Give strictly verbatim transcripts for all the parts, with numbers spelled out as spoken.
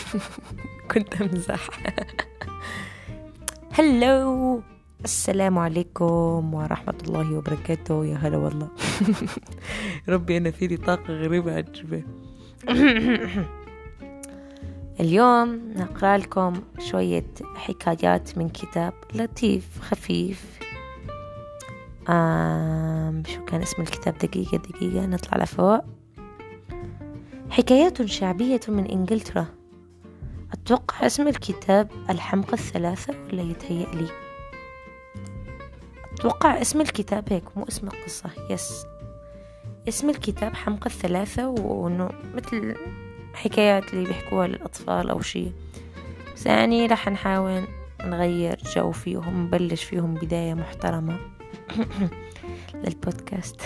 كنت أمزح. هلو، السلام عليكم ورحمة الله وبركاته. يا هلا والله. ربي أنا فيني طاقة غريبة عجبة. اليوم نقرأ لكم شوية حكايات من كتاب لطيف خفيف. آم شو كان اسم الكتاب؟ دقيقة دقيقة نطلع لفوق. حكايات شعبية من إنجلترا. أتوقع اسم الكتاب الحمقى الثلاثة ولا يتهيأ لي؟ أتوقع اسم الكتاب هيك مو اسم القصة. يس، اسم الكتاب حمقى الثلاثة، وإنه مثل حكايات اللي بيحكوها للأطفال أو شيء، بس يعني رح نحاول نغير جو فيهم، نبلش فيهم بداية محترمة للبودكاست.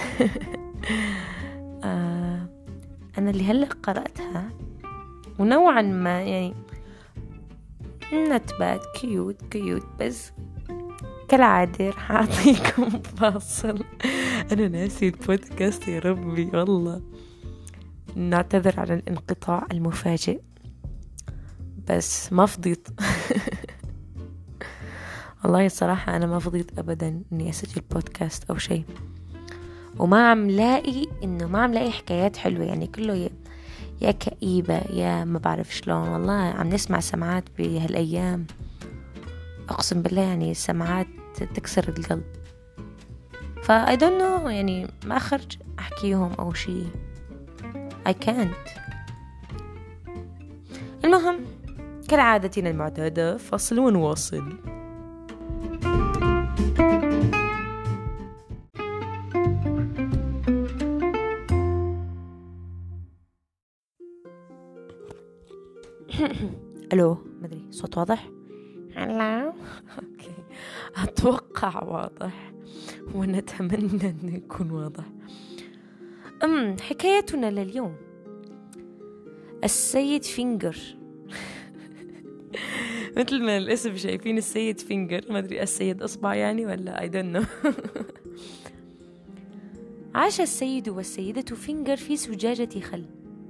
آه أنا اللي هلأ قرأتها ونوعا ما يعني not bad، كيوت كيوت، بس كالعادة رح أعطيكم فاصل. أنا ناسي البودكاست يا ربي والله. نعتذر على الانقطاع المفاجئ، بس ما فضيت. والله الصراحة أنا ما فضيت أبدا إني أسجل بودكاست أو شيء، وما عم لاقي إنه ما عم لاقي حكايات حلوة، يعني كله يا, يا كئيبة يا ما بعرف شلون. والله عم نسمع سماعات بهالأيام أقسم بالله، يعني سماعات تكسر القلب. فا I don't know، يعني ما أخرج أحكيهم أو شيء. I can't. المهم كالعادتنا المعتادة، فصل ونواصل. ألو، مدري صوت واضح؟ هلا. أوكي، أتوقع واضح، ونتمنى أن يكون واضح. أم حكايتنا لليوم السيد فينجر. مثل ما الاسم شايفين، السيد فينجر، ما أدري السيد أصبع يعني ولا I don't know. عاش السيد والسيدة فينجر في زجاجة خل.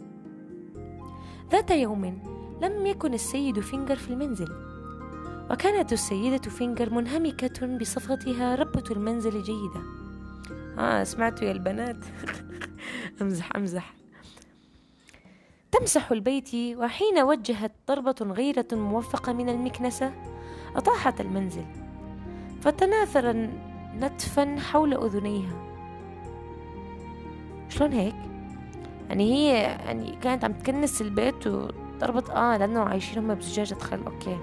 ذات يوم لم يكن السيد فينجر في المنزل، وكانت السيدة فينجر منهمكة بصفتها ربة المنزل جيدة. آه سمعتوا يا البنات؟ أمزح أمزح. تمسح البيت، وحين وجهت ضربة غيرة موفقة من المكنسة أطاحت المنزل، فتناثر نتفا حول أذنيها. شلون هيك؟ يعني هي يعني كانت عم تكنس البيت وضربت آه لأنه عايشين هم بزجاجة خل. أوكي.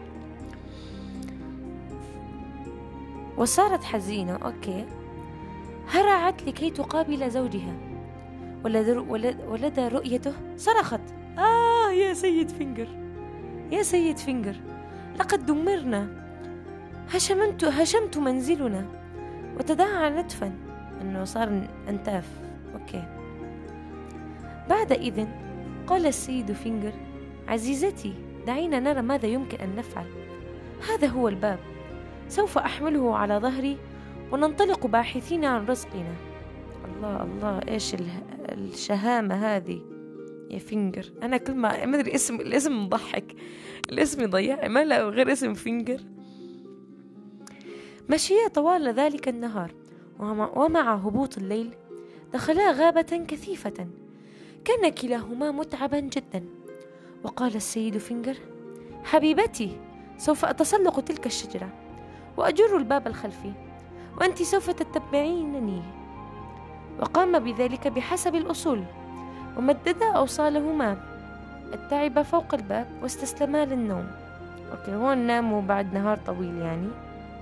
وصارت حزينة. أوكي. هرعت لكي تقابل زوجها، ولدى رؤيته صرخت: آه يا سيد فينجر، يا سيد فينجر، لقد دمرنا، هشمت هشمت منزلنا. وتداعى نتفا، أنه صار أنتاف. أوكي. بعد إذن قال السيد فينجر: عزيزتي، دعينا نرى ماذا يمكن أن نفعل. هذا هو الباب، سوف أحمله على ظهري وننطلق باحثين عن رزقنا. الله الله، إيش الشهامة هذه يا فينجر. أنا كل ما ما أدري اسم الاسم مضحك، الاسم يضيع، ما لا غير اسم فينجر. مشيا طوال ذلك النهار، ومع هبوط الليل دخلا غابة كثيفة. كان كلاهما متعبا جدا. وقال السيد فينجر: حبيبتي، سوف أتسلق تلك الشجرة وأجر الباب الخلفي، وأنت سوف تتبعينني. وقام بذلك بحسب الأصول، ومدد أوصالهما التعب فوق الباب واستسلما للنوم. أوكي، هون ناموا بعد نهار طويل يعني.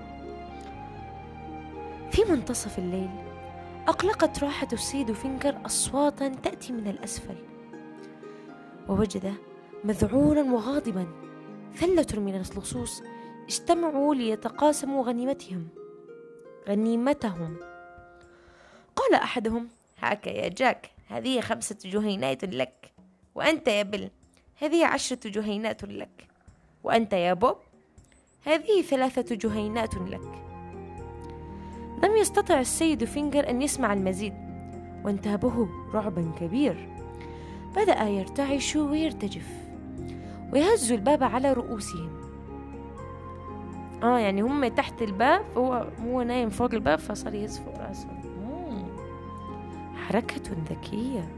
في منتصف الليل أقلقت راحة السيد فينجر أصواتا تأتي من الأسفل، ووجد مذعورا وغاضبا ثلة من اللصوص اجتمعوا ليتقاسموا غنيمتهم غنيمتهم قال أحدهم: هاك يا جاك، هذه خمسة جهينات لك، وأنت يا بل هذه عشرة جهينات لك، وأنت يا بوب هذه ثلاثة جهينات لك. لم يستطع السيد فينجر أن يسمع المزيد، وانتابه رعب كبير. بدأ يرتعش ويرتجف، ويهزوا الباب على رؤوسهم. اه يعني هم تحت الباب، هو هو نايم فوق الباب فصار يهز فوق راسه. حركة ذكية.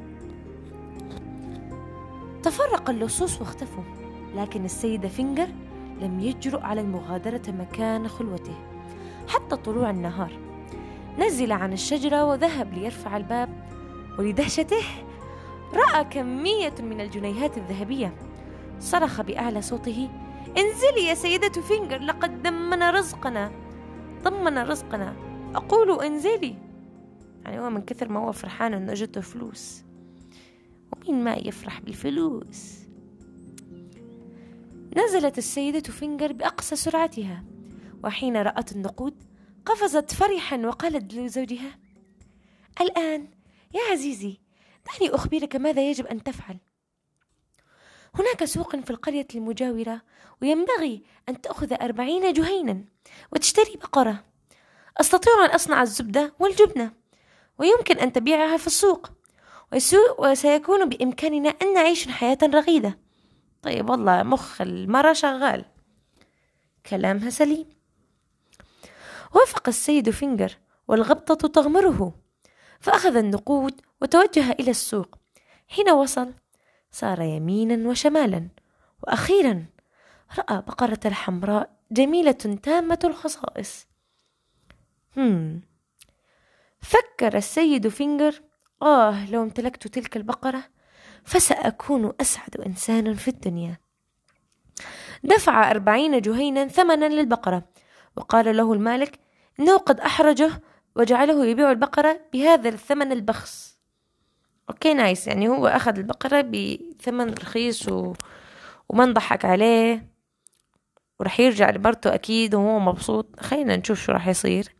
تفرق اللصوص واختفوا، لكن السيدة فينجر لم يجرؤ على المغادرة مكان خلوته حتى طلوع النهار. نزل عن الشجرة وذهب ليرفع الباب، ولدهشته رأى كمية من الجنيهات الذهبية. صرخ بأعلى صوته: انزلي يا سيدة فينجر، لقد ضمن رزقنا ضمن رزقنا أقول انزلي. يعني هو من كثر ما هو فرحان أنه جته فلوس، ومين ما يفرح بالفلوس. نزلت السيدة فينجر بأقصى سرعتها، وحين رأت النقود قفزت فرحا وقالت لزوجها: الآن يا عزيزي دعني أخبرك ماذا يجب أن تفعل. هناك سوق في القرية المجاورة، وينبغي أن تأخذ أربعين جهينا وتشتري بقرة. أستطيع أن أصنع الزبدة والجبنة، ويمكن أن تبيعها في السوق، وسيكون بإمكاننا أن نعيش حياة رغيدة. طيب والله مخ المرة شغال، كلامها سليم. وافق السيد فينجر والغبطة تغمره، فأخذ النقود وتوجه إلى السوق. حين وصل سار يمينا وشمالا، وأخيرا رأى بقرة حمراء جميلة تامة الخصائص. هم. فكر السيد فينجر: آه لو امتلكت تلك البقرة فسأكون أسعد إنسان في الدنيا. دفع أربعين جهينا ثمنا للبقرة، وقال له المالك إنه قد أحرجه وجعله يبيع البقرة بهذا الثمن البخس. أوكي نايس، يعني هو أخذ البقرة بثمن رخيص و... وما انضحك عليه، ورح يرجع لمرته أكيد وهو مبسوط. خلينا نشوف شو رح يصير.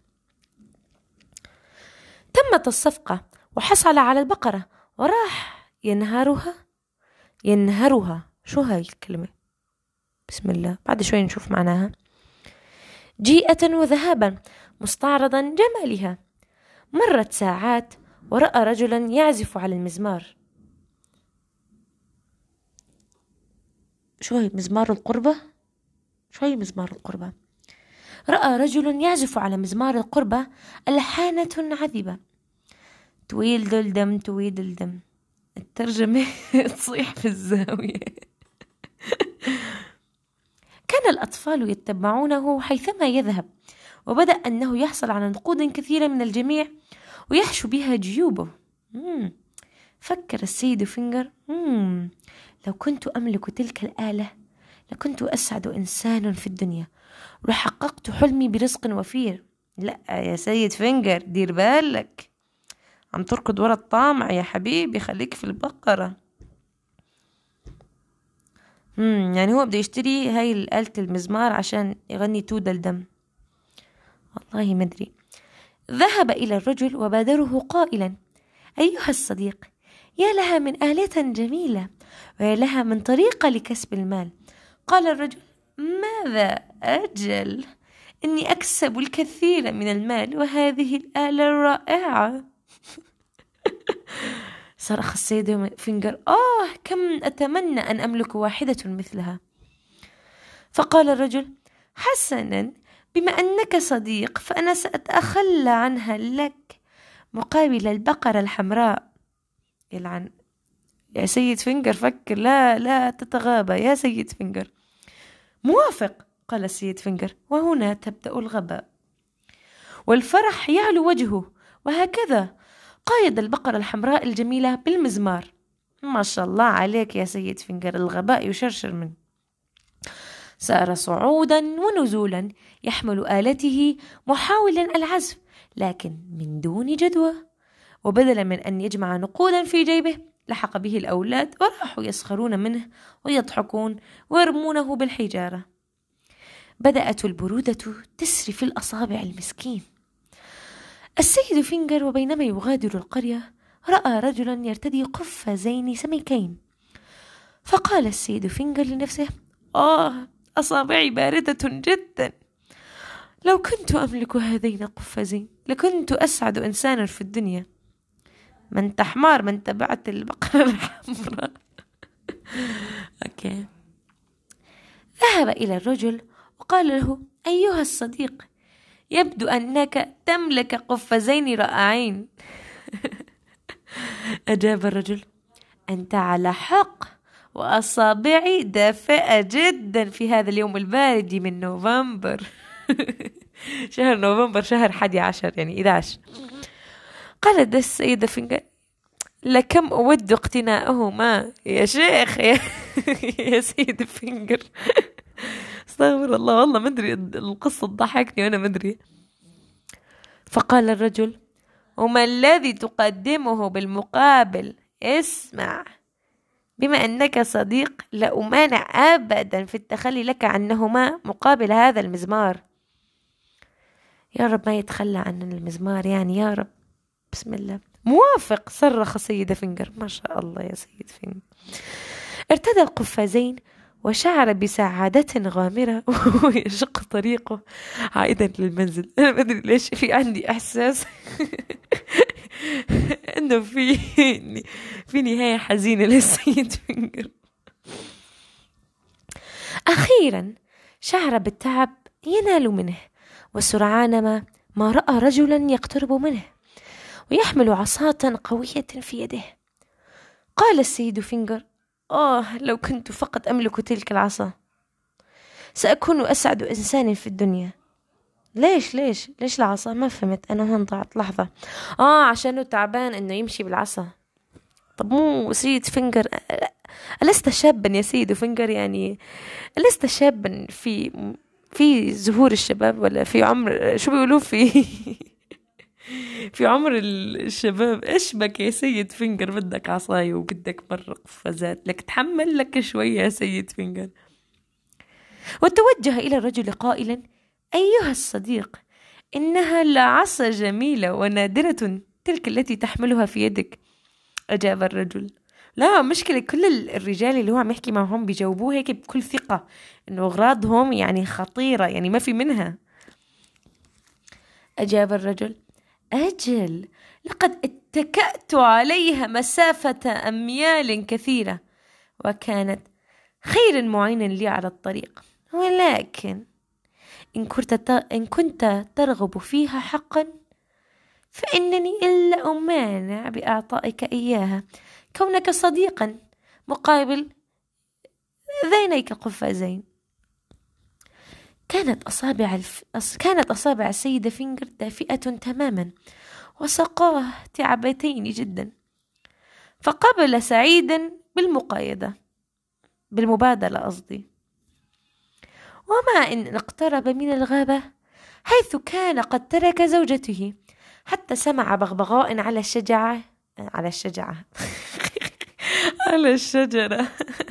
تمت الصفقة وحصل على البقرة وراح ينهرها ينهرها شو هاي الكلمة؟ بسم الله، بعد شوي نشوف معناها. جيئة وذهابا مستعرضا جمالها. مرت ساعات ورأى رجلا يعزف على المزمار. شو هي مزمار القربة؟ شو هي مزمار القربة؟ رأى رجل يعزف على مزمار القربة ألحانة عذبة. تويل دلدم تويل دلدم. الترجمة تصيح في الزاوية. كان الأطفال يتبعونه حيثما يذهب، وبدأ أنه يحصل على نقود كثيرة من الجميع ويحشو بها جيوبه. مم. فكر السيد فينجر: مم. لو كنت أملك تلك الآلة لكنت أسعد إنسان في الدنيا، وحققت حلمي برزق وفير. لا يا سيد فينجر، دير بالك، عم تركض ورا الطامع يا حبيبي، خليك في البقرة. مم. يعني هو بده يشتري هاي الآلة المزمار عشان يغني تودل دم، والله مدري. ذهب إلى الرجل وبادره قائلا: أيها الصديق، يا لها من آلة جميلة، ويا لها من طريقة لكسب المال. قال الرجل: ماذا أجل، إني أكسب الكثير من المال وهذه الآلة الرائعة. صرخ السيد فينجر: آه كم أتمنى أن أملك واحدة مثلها. فقال الرجل: حسنا، بما أنك صديق فأنا سأتخلى عنها لك مقابل البقرة الحمراء. يلعن يا سيد فينجر، فكر، لا لا تتغابى يا سيد فينجر. موافق، قال السيد فينجر، وهنا تبدأ الغباء. والفرح يعلو وجهه، وهكذا قايد البقرة الحمراء الجميلة بالمزمار. ما شاء الله عليك يا سيد فينجر، الغباء يشرشر منه. سار صعودا ونزولا يحمل آلته محاولا العزف، لكن من دون جدوى. وبدلا من أن يجمع نقودا في جيبه لحق به الأولاد وراحوا يسخرون منه ويضحكون ويرمونه بالحجارة. بدأت البرودة تسري في الأصابع المسكين. السيد فينجر وبينما يغادر القرية رأى رجلا يرتدي قفازين سميكين. فقال السيد فينجر لنفسه: آه أصابعي باردة جدا، لو كنت أملك هذين القفازين لكنت أسعد إنسان في الدنيا. ما انت حمار، ما انت بعت البقرة الحمراء. أوكي ذهب إلى الرجل وقال له: أيها الصديق، يبدو أنك تملك قفازين رائعين. أجاب الرجل: أنت على حق، وأصابعي دافئة جدا في هذا اليوم البارد من نوفمبر. شهر نوفمبر شهر حادي عشر، يعني إحدى عشر. قالت السيدة فينجر: لكم أود اقتناءهما يا شيخ. يا, يا سيدة فينجر. استغفر الله، والله ما أدري، القصة تضحكني وأنا ما أدري. فقال الرجل: وما الذي تقدمه بالمقابل؟ اسمع، بما أنك صديق لا أمانع أبدا في التخلي لك عنهما مقابل هذا المزمار. يا رب ما يتخلى عن المزمار، يعني يا رب. بسم الله. موافق، صرخ سيدة فينجر. ما شاء الله يا سيد فينجر. ارتدى القفازين وشعر بسعادة غامرة وهو يشق طريقه عائدا للمنزل. أنا ما أدري ليش في عندي إحساس أنه في في نهاية حزينة للسيد فينجر. أخيرا شعر بالتعب ينال منه، وسرعان ما ما رأى رجلا يقترب منه ويحمل عصاة قوية في يده. قال السيد فينجر: آه، لو كنت فقط أملك تلك العصا سأكون أسعد إنسان في الدنيا. ليش ليش ليش العصا؟ ما فهمت أنا، هون ضاعت لحظة. آه عشانه تعبان إنه يمشي بالعصا. طب مو سيد فينجر، ألست شابا يا سيد فينجر؟ يعني ألست شابا في في زهور الشباب، ولا في عمر شو بيقولوا في في عمر الشباب؟ إيش بك يا سيد فينجر؟ بدك عصاية وبدك مرة قفازات، لك تحمل لك شوية يا سيد فينجر. وتوجه إلى الرجل قائلا: أيها الصديق، إنها لعصا جميلة ونادرة تلك التي تحملها في يدك. أجاب الرجل: لا مشكلة، كل الرجال اللي هو عم يحكي معهم بيجاوبوه هيك بكل ثقة إنه أغراضهم يعني خطيرة، يعني ما في منها. أجاب الرجل: أجل، لقد اتكأت عليها مسافة أميال كثيرة، وكانت خير معين لي على الطريق، ولكن إن كنت إن كنت ترغب فيها حقا فإنني إلا أمانع بإعطائك إياها كونك صديقا مقابل ذينيك قفازين. كانت أصابع الف... كانت أصابع السيدة فينجر دافئة تماما، وساقاه تعبتين جدا، فقبل سعيدا بالمقايدة بالمبادلة قصدي. وما إن اقترب من الغابة، حيث كان قد ترك زوجته، حتى سمع بغبغاء على الشجرة على الشجرة على الشجرة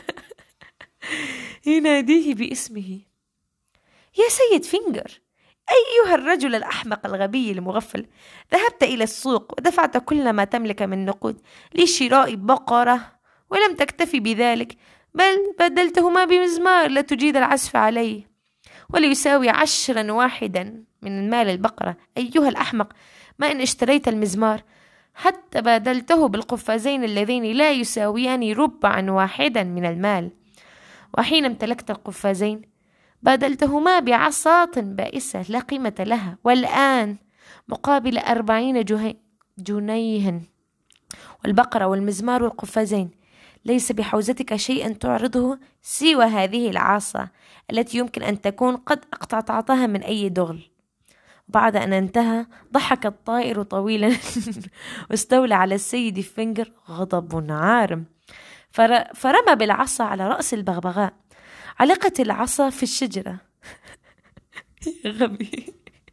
يناديه باسمه: يا سيد فينجر، أيها الرجل الأحمق الغبي المغفل، ذهبت إلى السوق ودفعت كل ما تملك من نقود لشراء بقرة، ولم تكتفي بذلك، بل بدلتهما بمزمار لا تجيد العزف عليه، وليساوي عشرا واحدا من مال البقرة. أيها الأحمق، ما إن اشتريت المزمار حتى بادلته بالقفازين اللذين لا يساويان ربعا واحدا من المال، وحين امتلكت القفازين بادلتهما بعصاة بائسة لا قيمة لها، والآن مقابل أربعين جنيها، والبقرة والمزمار والقفازين ليس بحوزتك شيئا تعرضه سوى هذه العصا التي يمكن أن تكون قد اقتطعتها من أي دغل. بعد أن انتهى ضحك الطائر طويلا واستولى على السيد فينجر غضب عارم، فرمى بالعصا على رأس البغبغاء. علقت العصا في الشجرة يا غبي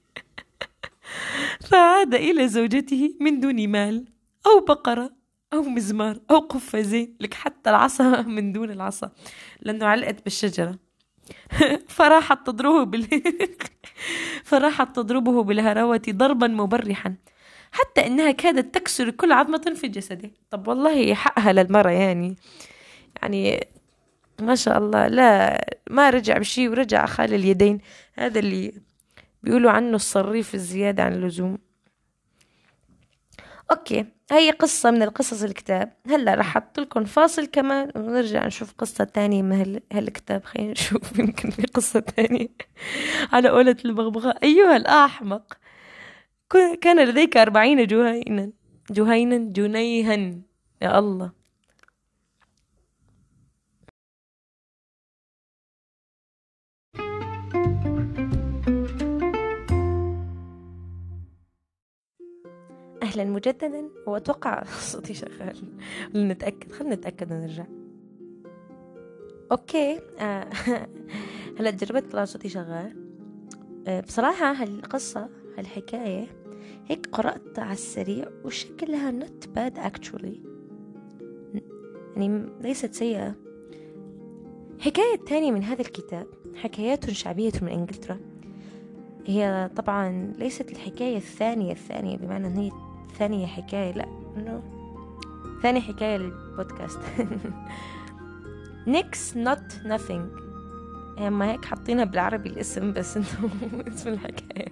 فعاد إلى زوجته من دون مال أو بقرة أو مزمار أو قفازين، لك حتى العصا من دون العصا لأنه علقت بالشجرة. فراحت تضربه بال... فراحت تضربه بالهراوة ضربا مبرحا، حتى إنها كادت تكسر كل عظمة في جسده. طب والله حقها للمرة، يعني يعني ما شاء الله، لا ما رجع بشي ورجع خال اليدين. هذا اللي بيقولوا عنه الصريف الزيادة عن اللزوم. أوكي، هي قصة من القصص الكتاب. هلا رح أحط لكم فاصل كمان ونرجع نشوف قصة تانية من هال... هالكتاب. خلينا نشوف يمكن في قصة تانية. على قولة البغبغاء: أيها الأحمق، كان لديك أربعين جهينا جهينا جنيها. يا الله. أهلا مجددا، وأتوقع صوتي شغال. نتأكد، خلنا نتأكد ونرجع. أوكي. آه. هلا جربت طلع صوتي شغال. آه بصراحة هالقصة هالحكاية هيك قرأت على السريع وشكلها not bad actually، يعني ليست سيئة. حكاية تانية من هذا الكتاب حكايات شعبية من إنجلترا. هي طبعا ليست الحكاية الثانية الثانية بمعنى أن هي ثانية حكاية، لا، إنه ثاني حكاية للبودكاست. Next not nothing. ما هيك حاطينها بالعربي الاسم بس انه اسم الحكاية.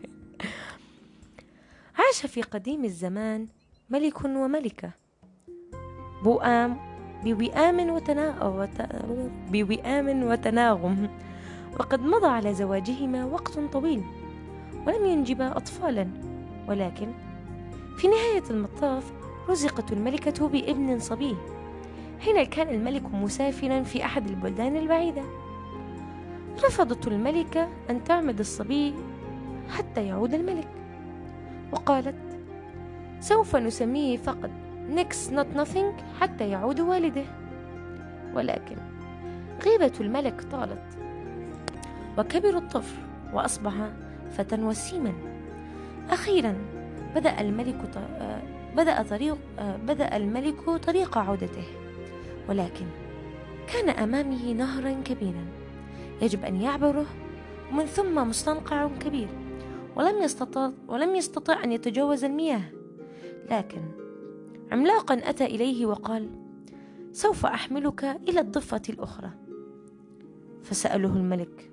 عاش في قديم الزمان ملك وملكة بوئام بوئام وتنا... بوئام وتناغم، وقد مضى على زواجهما وقت طويل ولم ينجبا أطفالا، ولكن في نهاية المطاف رزقت الملكة بابن صبي حين كان الملك مسافرا في أحد البلدان البعيدة. رفضت الملكة أن تعمد الصبي حتى يعود الملك، وقالت: سوف نسميه فقط next not nothing حتى يعود والده. ولكن غيبة الملك طالت، وكبر الطفل وأصبح فتى وسيما. أخيرا بدأ الملك ط... بدأ طريق بدأ الملك طريق عودته، ولكن كان أمامه نهرا كبيرا يجب أن يعبره، ومن ثم مستنقع كبير ولم يستطع ولم يستطع أن يتجاوز المياه. لكن عملاقا أتى إليه وقال: سوف أحملك إلى الضفة الأخرى. فسأله الملك: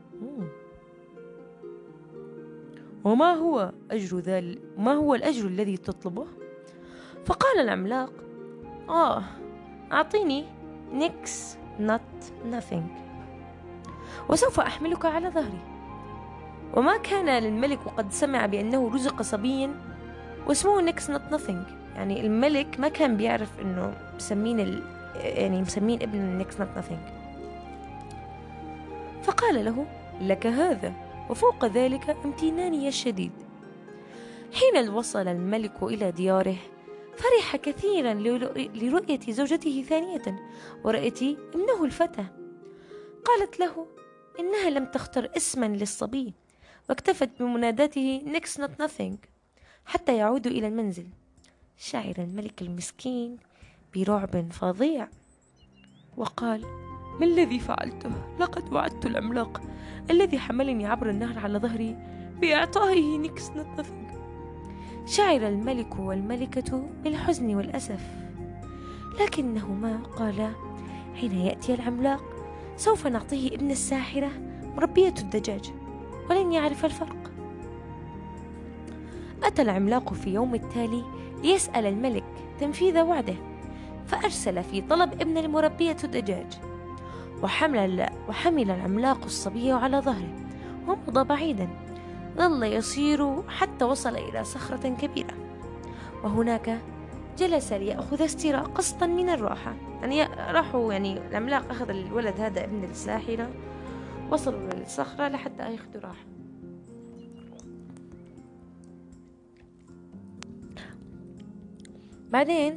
وما هو أجر ذلك؟ ما هو الأجر الذي تطلبه؟ فقال العملاق: آه أعطيني next not nothing وسوف أحملك على ظهري. وما كان للملك وقد سمع بأنه رزق صبي واسمه next not nothing، يعني الملك ما كان بيعرف أنه مسمين ال... يعني مسمين ابن next not nothing. فقال له: لك هذا وفوق ذلك امتناني الشديد. حين وصل الملك إلى دياره فرح كثيرا لرؤية زوجته ثانية ورؤية ابنه الفتى. قالت له إنها لم تختر اسما للصبي، واكتفت بمناداته next not nothing حتى يعودوا إلى المنزل. شعر الملك المسكين برعب فظيع وقال: ما الذي فعلته؟ لقد وعدت العملاق الذي حملني عبر النهر على ظهري بإعطائه next not nothing. شعر الملك والملكة بالحزن والأسف، لكنهما قالا: حين يأتي العملاق سوف نعطيه ابن الساحرة مربية الدجاج ولن يعرف الفرق. أتى العملاق في يوم التالي ليسأل الملك تنفيذ وعده، فأرسل في طلب ابن المربية الدجاج، وحمل, وحمل العملاق الصبي على ظهره ومضى بعيدا. ظل يسير حتى وصل إلى صخرة كبيرة، وهناك جلس ليأخذ استراء قسطا من الراحة. يعني راحوا يعني العملاق أخذ الولد هذا ابن الساحرة، وصلوا للصخرة لحتى ياخذوا راحة. بعدين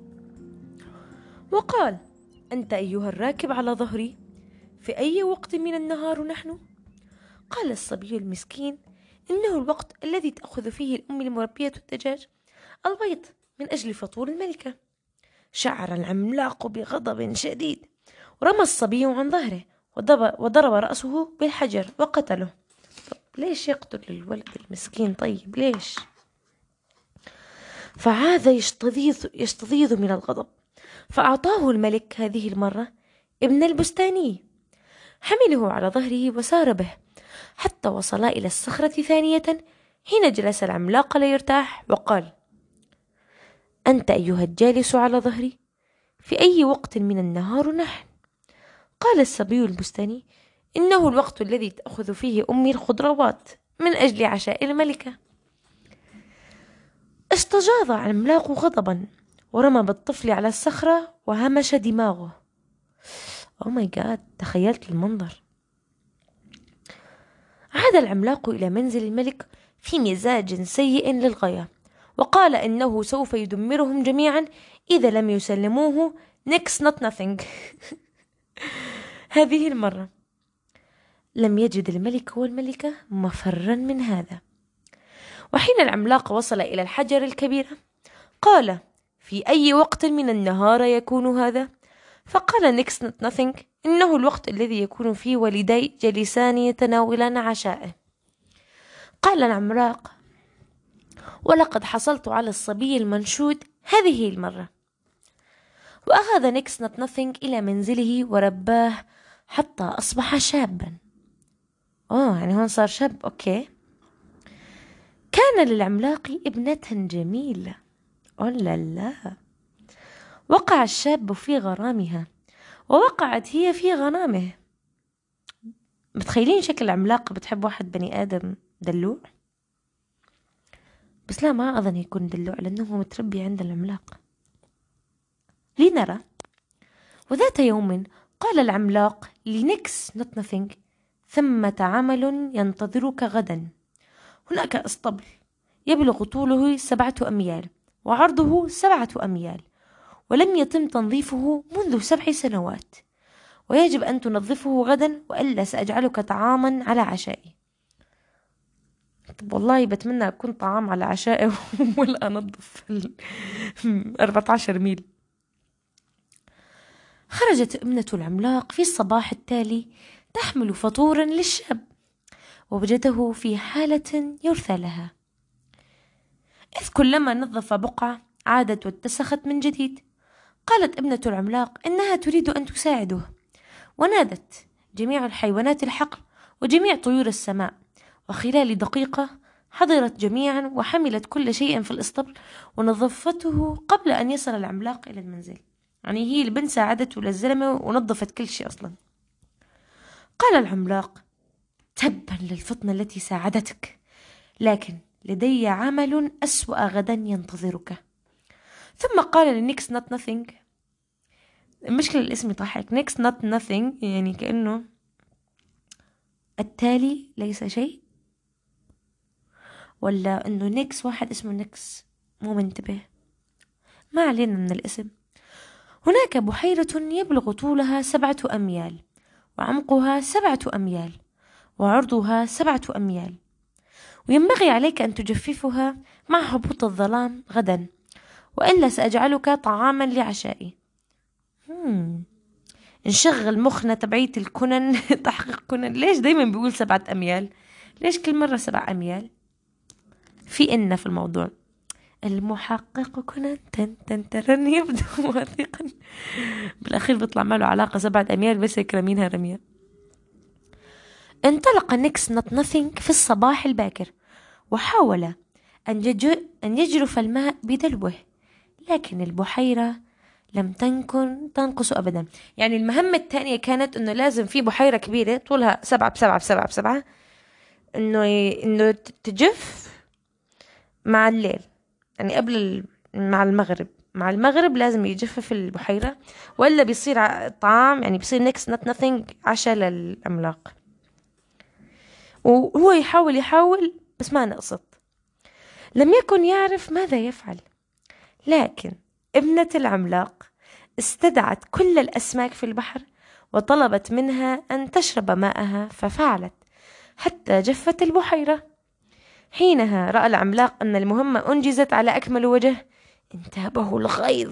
وقال: أنت أيها الراكب على ظهري، في أي وقت من النهار نحن؟ قال الصبي المسكين: إنه الوقت الذي تأخذ فيه الأم المربية الدجاج البيض من أجل فطور الملكة. شعر العملاق بغضب شديد ورمى الصبي عن ظهره وضرب رأسه بالحجر وقتله. طب ليش يقتل الولد المسكين؟ طيب ليش؟ فعاد يستغيث يستغيث من الغضب، فأعطاه الملك هذه المرة ابن البستاني، حمله على ظهره وسار به حتى وصلا إلى الصخرة ثانية. حين جلس العملاق ليرتاح وقال: أنت أيها الجالس على ظهري، في أي وقت من النهار نحن؟ قال الصبي البستاني: إنه الوقت الذي تأخذ فيه أمي الخضروات من أجل عشاء الملكة. استجاظ العملاق غضبا ورمى بالطفل على الصخرة وهمش دماغه. أوه ماي جاد، تخيلت المنظر. عاد العملاق إلى منزل الملك في مزاج سيء للغاية، وقال إنه سوف يدمرهم جميعا إذا لم يسلموه next not nothing. هذه المرة لم يجد الملك والملكة مفرا من هذا. وحين العملاق وصل إلى الحجر الكبير قال: في أي وقت من النهار يكون هذا؟ فقال next not nothing: إنه الوقت الذي يكون فيه والدي جالسان يتناولان عشاءه. قال العملاق: ولقد حصلت على الصبي المنشود هذه المرة. وأخذ next not nothing إلى منزله ورباه حتى أصبح شابا. أوه يعني هون صار شاب. أوكي. كان للعملاق ابنة جميلة. أوه لا لا. وقع الشاب في غرامها ووقعت هي في غرامه. متخيلين شكل العملاق بتحب واحد بني آدم دلوع؟ بس لا، ما أظن يكون دلوع لأنه متربي عند العملاق. لنرى. وذات يوم قال العملاق لنكس نوت نثينج: ثمة عمل ينتظرك غدا. هناك اسطبل يبلغ طوله سبعة أميال وعرضه سبعة أميال، ولم يتم تنظيفه منذ سبع سنوات، ويجب أن تنظفه غدا وإلا سأجعلك طعاما على عشائي. طب والله بتمنى أكون طعام على عشائي ولا أنظف أربعة عشر ميل. خرجت ابنة العملاق في الصباح التالي تحمل فطورا للشاب، ووجده في حالة يرثى لها، إذ كلما نظف بقعة عادت واتسخت من جديد. قالت ابنة العملاق إنها تريد أن تساعده، ونادت جميع الحيوانات الحقل وجميع طيور السماء، وخلال دقيقة حضرت جميعا وحملت كل شيء في الإسطبل ونظفته قبل أن يصل العملاق إلى المنزل. يعني هي البنت ساعدته للزلمة ونظفت كل شيء أصلا. قال العملاق: تبا للفطنة التي ساعدتك، لكن لدي عمل أسوأ غدا ينتظرك. ثم قال لنيكس نوت نثينج، المشكلة الاسم يضحك، نيكس نوت نثينج يعني كأنه التالي ليس شيء، ولا انه نيكس واحد اسمه نيكس مو منتبه، ما علينا من الاسم. هناك بحيرة يبلغ طولها سبعة أميال وعمقها سبعة أميال وعرضها سبعة أميال، وينبغي عليك أن تجففها مع هبوط الظلام غدا، وإلا سأجعلك طعاما لعشائي. مم. نشغل مخنا تبعية الكنن تحقيق كنن. ليش دايما بيقول سبعة أميال؟ ليش كل مرة سبع أميال؟ في إن في الموضوع المحقق كنن تن تن ترن يبدو واثقا، بالأخير بيطلع ما له علاقة سبعة أميال بس يكرمينها رمية. انطلق نيكس نوت نثينج في الصباح الباكر وحاول أن, أن يجرف الماء بدلوه، لكن البحيرة لم تكن تنقص أبدا. يعني المهمة الثانية كانت أنه لازم في بحيرة كبيرة طولها سبعة بسبعة بسبعة بسبعة أنه ي... أنه تجف مع الليل، يعني قبل ال... مع المغرب مع المغرب لازم يجف في البحيرة، وإلا بيصير طعام، يعني بيصير نيكس نوت نثينج عشاء للعملاق. وهو يحاول يحاول بس ما نقصت. لم يكن يعرف ماذا يفعل، لكن ابنة العملاق استدعت كل الأسماك في البحر وطلبت منها أن تشرب ماءها، ففعلت حتى جفت البحيرة. حينها رأى العملاق أن المهمة أنجزت على أكمل وجه، انتابه الغيظ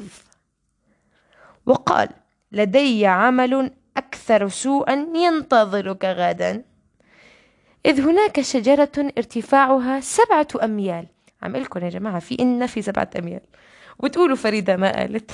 وقال: لدي عمل أكثر سوءا ينتظرك غدا، إذ هناك شجرة ارتفاعها سبعة أميال. عم لكم يا جماعة في إن في سبعة أميال، وتقولوا فريدة ما قالت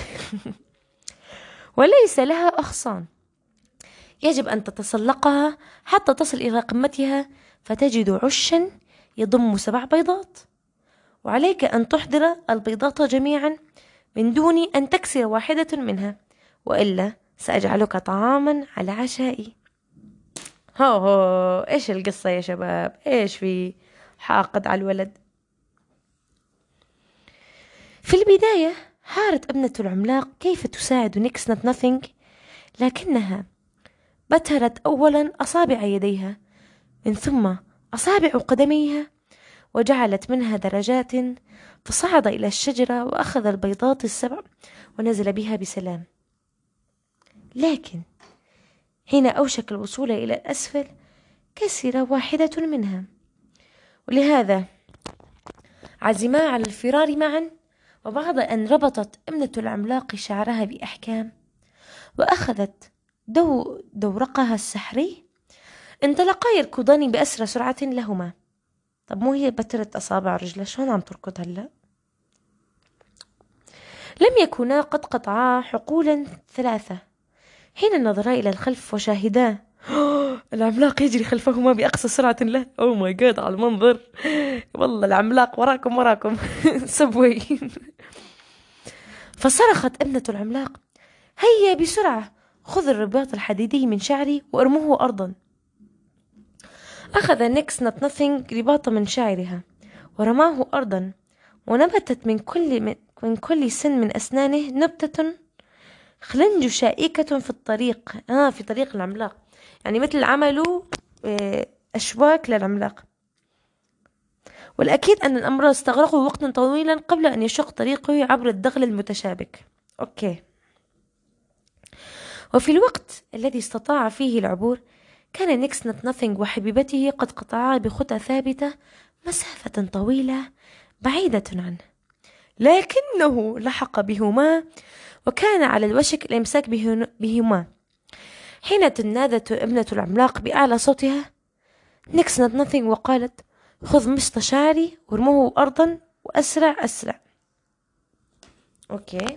وليس لها أغصان، يجب أن تتسلقها حتى تصل إلى قمتها فتجد عشا يضم سبع بيضات، وعليك أن تحضر البيضات جميعا من دون أن تكسر واحدة منها، وإلا سأجعلك طعاما على عشائي. هو هو إيش القصة يا شباب؟ إيش في حاقد على الولد؟ في البداية حارت ابنة العملاق كيف تساعد نيكس نوت نوثينج، لكنها بترت أولا أصابع يديها، من ثم أصابع قدميها، وجعلت منها درجات، فصعد إلى الشجرة وأخذ البيضات السبع ونزل بها بسلام. لكن حين أوشك الوصول إلى الأسفل كسر واحدة منها، ولهذا عزما على الفرار معا. وبعد أن ربطت ابنة العملاق شعرها بأحكام وأخذت دو دورقها السحري، انطلقا يركضان بأسرع سرعة لهما. طب مو هي بترت أصابع رجلها، شلون عم تركض هلا؟ لم يكونا قد قطعا حقولا ثلاثة حين نظرا إلى الخلف وشاهدا العملاق يجري خلفهما بأقصى سرعة له. أوه ماي جاد على المنظر، والله العملاق وراكم وراكم سبوي. فصرخت ابنة العملاق: هيا بسرعة، خذ الرباط الحديدي من شعري وارموه أرضا. أخذ نيكس نوت نوثينج رباطا من شعرها ورماه أرضا، ونبتت من كل من كل سن من أسنانه نبتة خلنج شائكة في الطريق آه في طريق العملاق، يعني مثل عملوا أشواك للعملاق. والأكيد أن الأمر استغرقه وقتا طويلا قبل أن يشق طريقه عبر الدغل المتشابك. أوكي. وفي الوقت الذي استطاع فيه العبور كان نيكس نوت نوثينج وحبيبته قد قطعا بخطى ثابتة مسافة طويلة بعيدة عنه، لكنه لحق بهما وكان على الوشك الإمساك بهما حين تنادت ابنة العملاق بأعلى صوتها نيكس نوت نوثينج وقالت: خذ مشط شعري وارموه أرضا وأسرع أسرع. أوكي.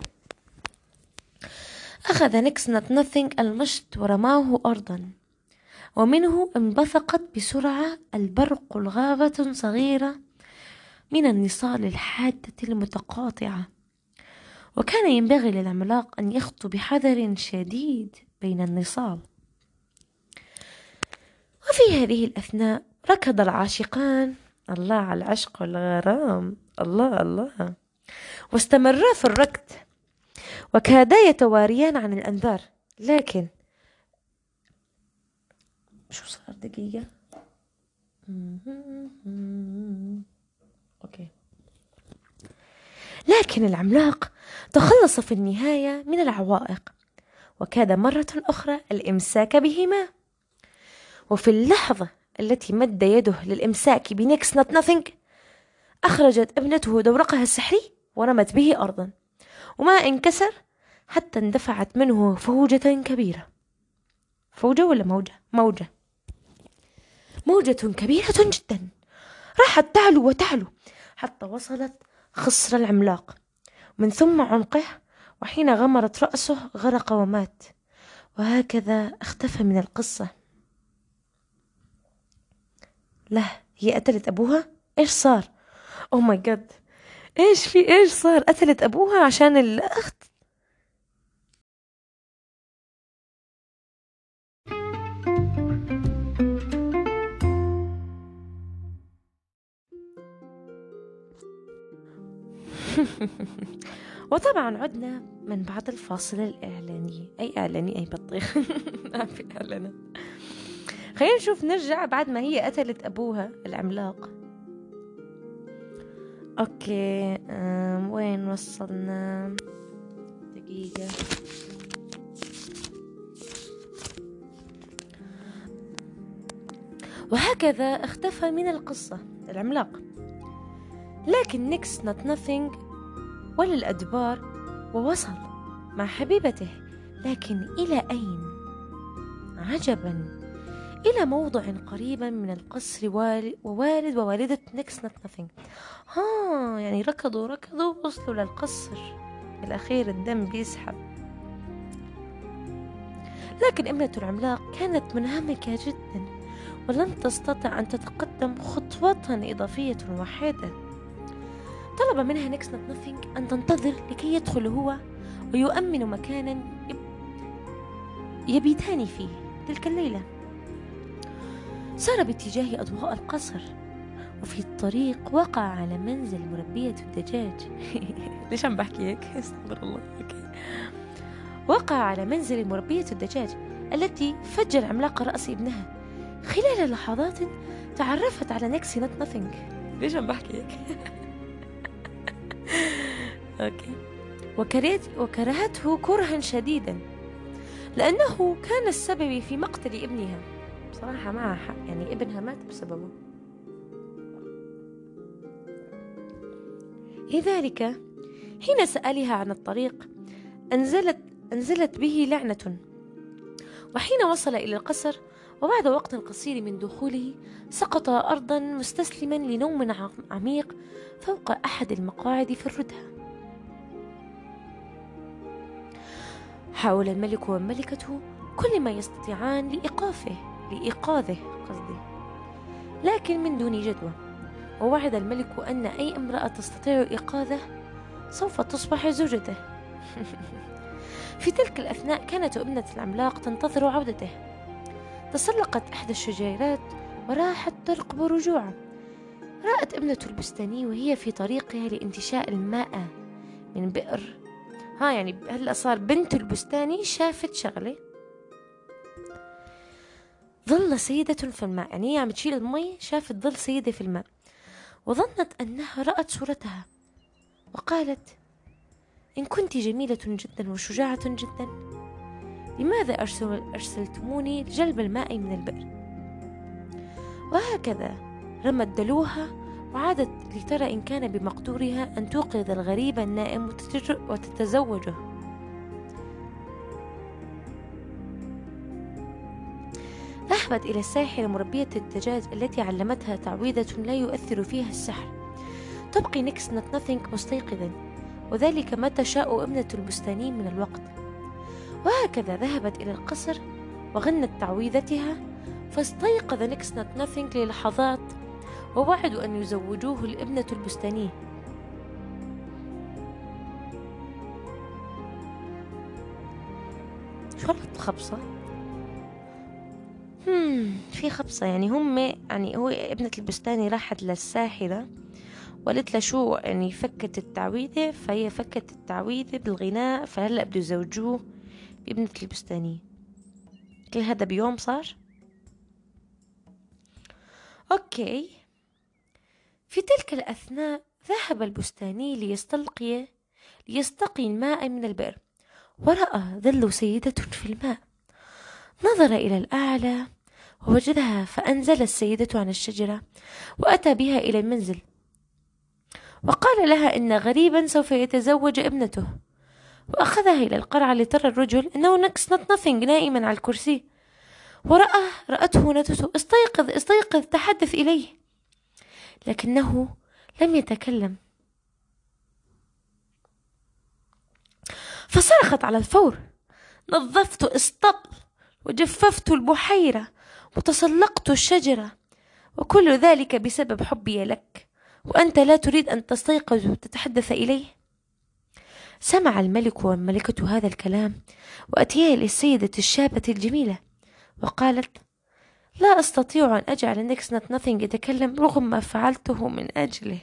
أخذ نيكس نوت نوثينج المشط ورماه أرضا، ومنه انبثقت بسرعة البرق الغابة صغيرة من النصال الحادة المتقاطعة. وكان ينبغي للعملاق أن يخطو بحذر شديد بين النصال. وفي هذه الأثناء ركض العاشقان، الله على العشق والغرام، الله الله، واستمرا في الركض وكادا يتواريان عن الأنظار. لكن شو صار؟ دقيقة. أوكي. لكن العملاق تخلص في النهاية من العوائق وكاد مرة أخرى الإمساك بهما. وفي اللحظة التي مد يده للإمساك بنيكس نوت نوثينج أخرجت ابنته دورقها السحري ورمت به أرضا، وما انكسر حتى اندفعت منه فوجة كبيرة. فوجة ولا موجة؟ موجة موجة كبيرة جدا راحت تعلو وتعلو حتى وصلت خصر العملاق من ثم عنقه، وحين غمرت رأسه غرق ومات. وهكذا اختفى من القصة. لا، هي قتلت أبوها؟ إيش صار؟ أوه ماي جاد، إيش في إيش صار؟ قتلت أبوها عشان الأخت؟ وطبعا عدنا من بعد الفاصل الإعلاني. أي إعلاني؟ أي بطيخ. ما في إعلانات. خلينا نشوف، نرجع بعد ما هي قتلت أبوها العملاق. أوكي. أم وين وصلنا؟ دقيقة. وهكذا اختفى من القصة العملاق. لكن نيكس نوت نوثينج ولى الأدبار ووصل مع حبيبته، لكن إلى أين؟ عجبا، إلى موضع قريبا من القصر ووالد ووالدة نيكس نوت نوثينج. ها يعني ركضوا ركضوا وصلوا للقصر. بالأخير الدم بيسحب. لكن ابنة العملاق كانت منهمكة جدا ولم تستطع أن تتقدم خطوة إضافية واحدة. طلب منها نيكست نوت نوثينج أن تنتظر لكي يدخل هو ويؤمن مكانا يبيتان فيه تلك الليلة. سار باتجاه أضواء القصر، وفي الطريق وقع على منزل مربية الدجاج. ليش عم بحكي هيك؟ استغفر الله. أوكي. وقع على منزل مربية الدجاج التي فجر عملاق رأس ابنها. خلال لحظات تعرفت على نيكست نوت نوثينج. ليش عم بحكي هيك؟ أوكي. وكرهت وكرهته كرها شديدا لأنه كان السبب في مقتل ابنها. بصراحة معها حق، يعني ابنها مات بسببه. لذلك حين سألها عن الطريق أنزلت, أنزلت به لعنة. وحين وصل إلى القصر وبعد وقت قصير من دخوله سقط أرضا مستسلما لنوم عميق فوق أحد المقاعد في الردهة. حاول الملك والملكة كل ما يستطيعان لإيقافه لإيقاظه قصدي لكن من دون جدوى. ووعد الملك أن أي امرأة تستطيع إيقاظه سوف تصبح زوجته. في تلك الأثناء كانت ابنة العملاق تنتظر عودته. تسلقت إحدى الشجيرات وراحت ترقب رجوعه. رأت ابنة البستاني وهي في طريقها لانتشاء الماء من بئر. ها يعني هلأ صار بنت البستاني شافت شغلة. ظل سيدة في الماء، يعني هي عم تشيل المي شافت ظل سيدة في الماء وظنت أنها رأت صورتها وقالت: إن كنت جميلة جدا وشجاعة جدا لماذا أرسل أرسلتموني لجلب الماء من البئر؟ وهكذا رمت دلوها وعادت لترى إن كان بمقدورها أن توقظ الغريب النائم وتتزوجه. ذهبت إلى الساحرة مربية الدجاج التي علمتها تعويذة لا يؤثر فيها السحر. تبقي نيكست نوت نوثينج مستيقظا، وذلك ما تشاء ابنة البستاني من الوقت. وهكذا ذهبت إلى القصر وغنت تعويذتها، فاستيقظ نيكست نوت نوثينج للحظات ووعدوا أن يزوجوه لابنة البستاني. شو الخبصة؟ هم في خبصة، يعني هم يعني هو ابنة البستاني راحت للساحرة وقالت له شو يعني فكت التعويذة، فهي فكت التعويذة بالغناء، فهلأ بده يزوجوه بابنة البستاني. كل هذا بيوم صار. أوكي. في تلك الأثناء ذهب البستاني ليستلقي ليستقي الماء من البئر، ورأى ظل سيدة في الماء. نظر إلى الأعلى ووجدها، فأنزل السيدة عن الشجرة وأتى بها إلى المنزل وقال لها إن غريبا سوف يتزوج ابنته، وأخذها إلى القرعة لترى الرجل أنه نيكست نوت نوثينج نائما على الكرسي. ورأى رأته نتته: استيقظ استيقظ تحدث إليه، لكنه لم يتكلم. فصرخت على الفور: نظفت اسطبل وجففت البحيرة وتسلقت الشجرة، وكل ذلك بسبب حبي لك، وأنت لا تريد أن تستيقظ وتتحدث إليه. سمع الملك والملكة هذا الكلام وأتيا للسيدة الشابة الجميلة وقالت: لا أستطيع أن أجعل نيكست نوت نوثينج يتكلم رغم ما فعلته من أجله.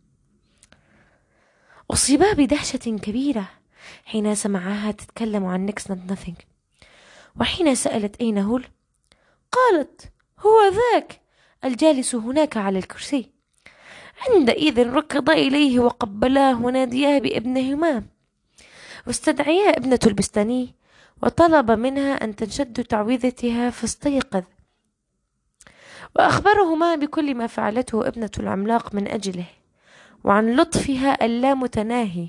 أصيبا بدهشة كبيرة حين سمعها تتكلم عن نيكست نوت نوثينج. وحين سألت أين هو، قالت: هو ذاك الجالس هناك على الكرسي. عندئذ ركض إليه وقبلاه ونادياه بابنهما، واستدعيا ابنة البستاني وطلب منها أن تنشد تعويذتها، فاستيقظ وأخبرهما بكل ما فعلته ابنة العملاق من أجله وعن لطفها اللامتناهي.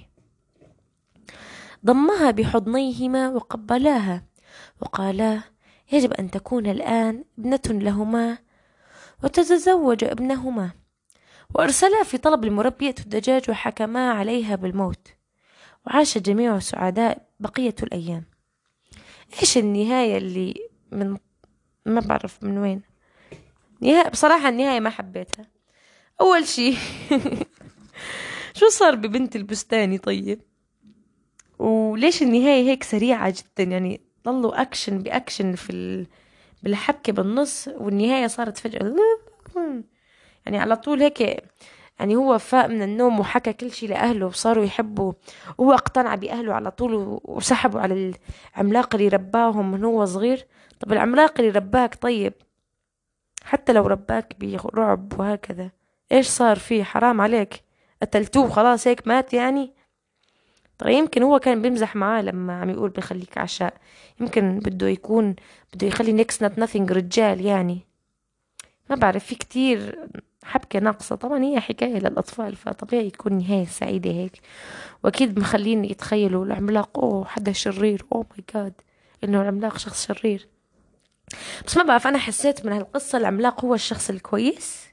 ضمها بحضنيهما وقبلاها وقالا: يجب أن تكون الآن ابنة لهما وتتزوج ابنهما. وأرسلا في طلب المربية الدجاج وحكما عليها بالموت. وعاش الجميع سعداء بقية الأيام. إيش النهاية اللي من ما بعرف من وين نهاية؟ بصراحة النهاية ما حبيتها. أول شيء شو صار ببنت البستاني طيب؟ وليش النهاية هيك سريعة جدا؟ يعني ضلوا أكشن بأكشن في ال... بالحبكة بالنص، والنهاية صارت فجأة يعني على طول هيك. يعني هو فاق من النوم وحكى كل شيء لأهله وصاروا يحبوا، وهو اقتنع بأهله على طول وسحبوا على العملاق اللي رباهم من هو صغير. طب العملاق اللي رباك طيب، حتى لو رباك برعب وهكذا، ايش صار فيه؟ حرام عليك، قتلتوه خلاص هيك مات يعني. ترى يمكن هو كان بيمزح معاه لما عم يقول بخليك عشاء، يمكن بده يكون بده يخلي نيكس نوت نثينج رجال يعني. ما بعرف، في كتير حبكة ناقصة. طبعا هي حكاية للأطفال فطبيعي تكون نهاية سعيدة هيك، وأكيد مخلين يتخيلوا العملاق أوه حدا شرير، أوه ماي جاد إنه العملاق شخص شرير. بس ما بعرف، أنا حسيت من هالقصة العملاق هو الشخص الكويس،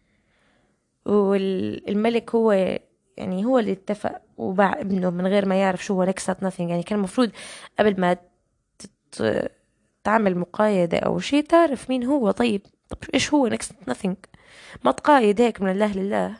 والملك هو يعني هو اللي اتفق وباع ابنه من غير ما يعرف شو هو نيكست ناثينج. يعني كان المفروض قبل ما تت... تعمل مقايدة أو شيء تعرف مين هو. طيب طب إيش هو نيكست ناثينج؟ ما تقايد هيك من الله لله.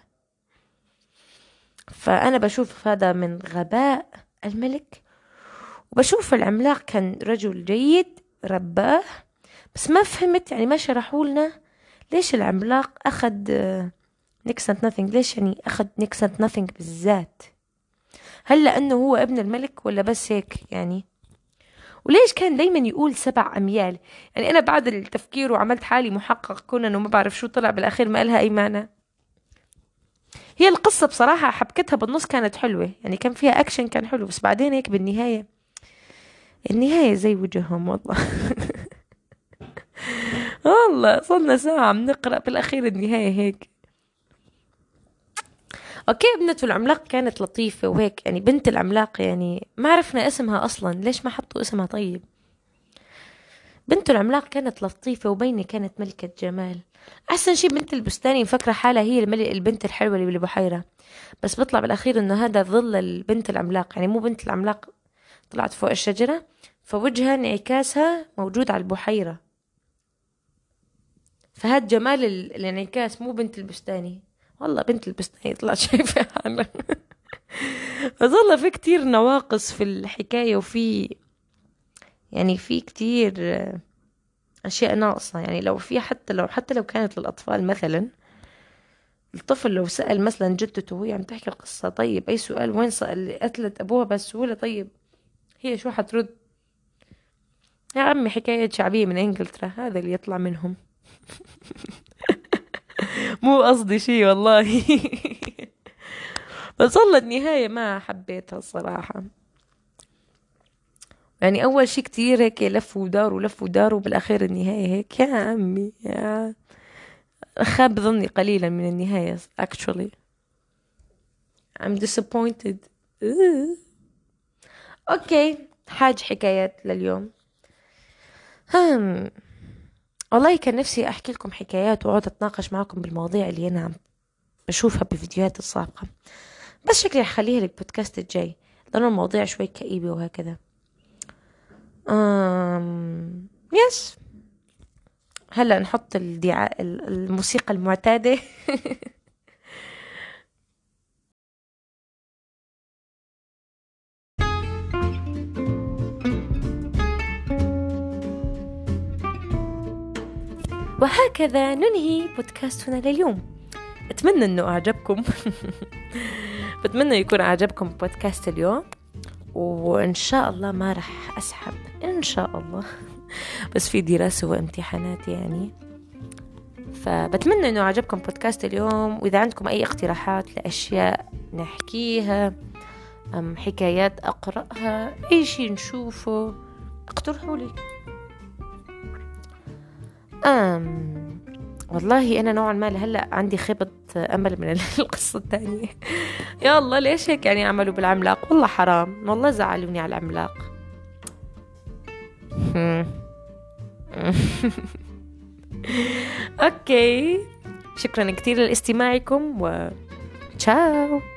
فأنا بشوف هذا من غباء الملك، وبشوف العملاق كان رجل جيد رباه، بس ما فهمت يعني ما شرحوا لنا ليش العملاق أخذ نيكست ناثينج. ليش يعني أخذ نيكست ناثينج بالذات؟ هل لأنه هو ابن الملك ولا بس هيك يعني؟ وليش كان دايما يقول سبع أميال؟ يعني أنا بعد التفكير وعملت حالي محقق كونان وما بعرف شو طلع بالأخير، ما إلها أي معنى. هي القصة بصراحة حبكتها بالنص كانت حلوة، يعني كان فيها أكشن كان حلو، بس بعدين هيك بالنهاية النهاية زي وجههم والله. والله صلنا ساعة عم نقرأ بالأخير النهاية هيك. اوكي ابنة العملاق كانت لطيفة وهيك، يعني بنت العملاق يعني ما عرفنا اسمها اصلا، ليش ما حطوا اسمها طيب؟ بنت العملاق كانت لطيفة وبينة، كانت ملكة جمال. احسن شي بنت البستاني مفكرة حالها هي الملك، البنت الحلوة اللي بالبحيرة، بس بيطلع بالاخير انه هذا ظل البنت العملاق، يعني مو بنت العملاق طلعت فوق الشجرة فوجهها انعكاسها موجود على البحيرة، فهاد جمال الانعكاس مو بنت البستاني. والله بنت البستاني طلعت شايفة حالها. فظل في كتير نواقص في الحكاية، وفي يعني في كتير أشياء ناقصة. يعني لو في حتى لو حتى لو كانت للأطفال مثلا، الطفل لو سأل مثلا جدته وهي عم تحكي القصة طيب أي سؤال، وين اللي قتلت أبوها بسهولة، طيب هي شو حترد؟ يا عمي حكاية شعبية من إنجلترا، هذا اللي يطلع منهم. مو قصدي شي والله. بس والله النهاية ما حبيتها الصراحة. يعني أول شي كتير هيك لف ودار ولف ودار، وبالأخير النهاية هيك يا عمي يا خاب ظني قليلا من النهاية actually. I'm disappointed. أوكي حاج حكايات لليوم. هم والله كان نفسي أحكي لكم حكايات وأقعد أتناقش معكم بالمواضيع اللي أنا عم بشوفها بفيديوهات السابقة، بس شكلي أخليها للبودكاست الجاي لأنه المواضيع شوي كئيبة وهكذا. أم... يس هلا نحط الدعاء الموسيقى المعتادة. وهكذا ننهي بودكاستنا لليوم. أتمنى أنه أعجبكم. بتمنى يكون أعجبكم بودكاست اليوم، وإن شاء الله ما رح أسحب إن شاء الله. بس في دراسة وامتحانات يعني، فبتمنى أنه عجبكم بودكاست اليوم. وإذا عندكم أي اقتراحات لأشياء نحكيها، أم حكايات أقرأها، أي شيء نشوفه اقترحوا لي. أم والله أنا نوعا ما لهلأ عندي خيبة أمل من القصة الثانية. يا الله ليش هيك يعني عملوا بالعملاق؟ والله حرام، والله زعلوني على العملاق. أوكي شكرا كتير لاستماعكم، و تشاو.